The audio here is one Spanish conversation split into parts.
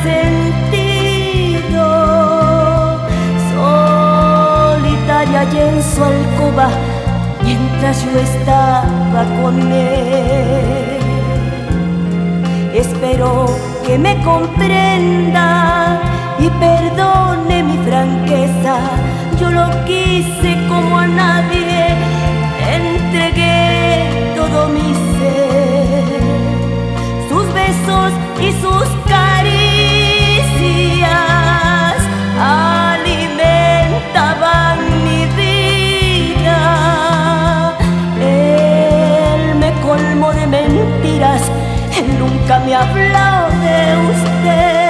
sentido, solitaria y en su alcoba, mientras yo estaba con él. Espero que me comprenda y perdone mi franqueza. Yo lo quise como a nadie, entregué todo mi ser. Sus besos y sus caricias alimentaban mi vida. Él me colmó de mentiras, él nunca me habló de usted.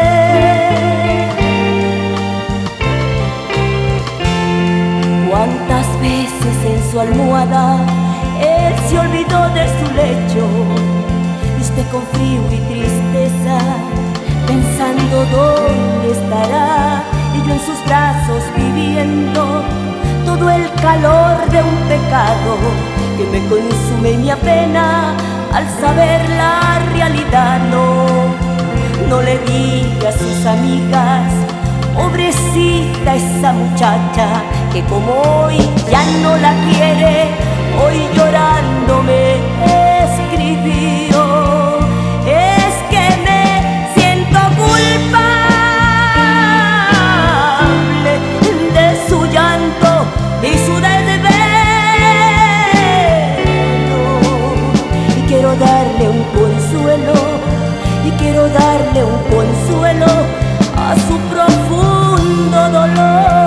Cuántas veces en su almohada él se olvidó de su lecho, y usted con frío y tristeza pensando dónde estará, y yo en sus brazos viviendo todo el calor de un pecado que me consume y me apena al saber la realidad. No le diga a sus amigas, pobrecita esa muchacha, que como hoy ya no la quiere, hoy llorando me escribió. Es que me siento culpable de su llanto y su desvelo, y quiero darle un consuelo, y quiero darle un consuelo a su profundo dolor.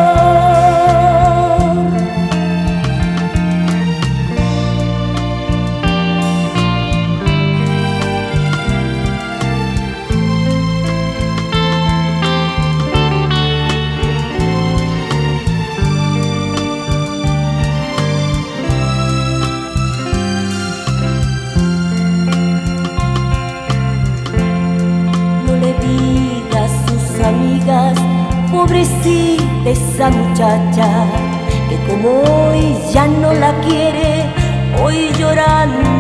Amigas, pobrecita esa muchacha, que como hoy ya no la quiere, hoy llorando